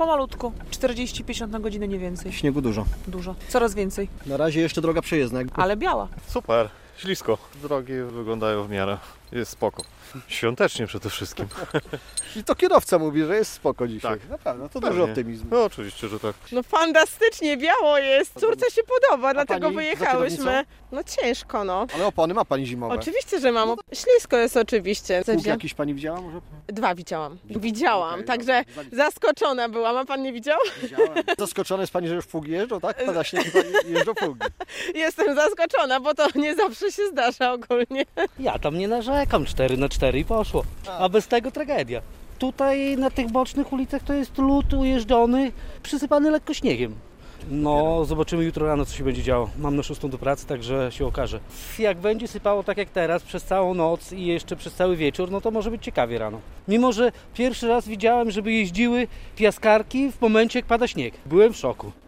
pomalutku. 40-50 na godzinę, nie więcej. Śniegu dużo. Dużo. Coraz więcej. Na razie jeszcze droga przejezdna. Ale biała. Super, ślisko. Drogi wyglądają w miarę. Jest spoko. Świątecznie przede wszystkim. I to kierowca mówi, że jest spoko dzisiaj. Tak. Naprawdę, to Pewnie. duży optymizm. No oczywiście, że tak. No fantastycznie, biało jest. Córce się podoba, dlatego pani wyjechałyśmy. za No ciężko, no. Ale opony ma pani zimowe. Oczywiście, że mam. Ślisko jest oczywiście. Pług jakiś pani widziała może? 2 widziałam. Widziałam, Okej, także zaskoczona byłam. A pan nie widział? Widziałem. Zaskoczona jest pani, że już pługi jeżdżą, tak? Pada śnieg i jeżdżą pługi. Jestem zaskoczona, bo to nie zawsze się zdarza ogólnie. Ja tam nie narzekam, 4x4 i poszło. A bez tego tragedia. Tutaj na tych bocznych ulicach to jest lód ujeżdżony, przysypany lekko śniegiem. No, zobaczymy jutro rano, co się będzie działo. Mam na 6 do pracy, także się okaże. Jak będzie sypało tak jak teraz, przez całą noc i jeszcze przez cały wieczór, no to może być ciekawie rano. Mimo, że pierwszy raz widziałem, żeby jeździły piaskarki w momencie, jak pada śnieg. Byłem w szoku.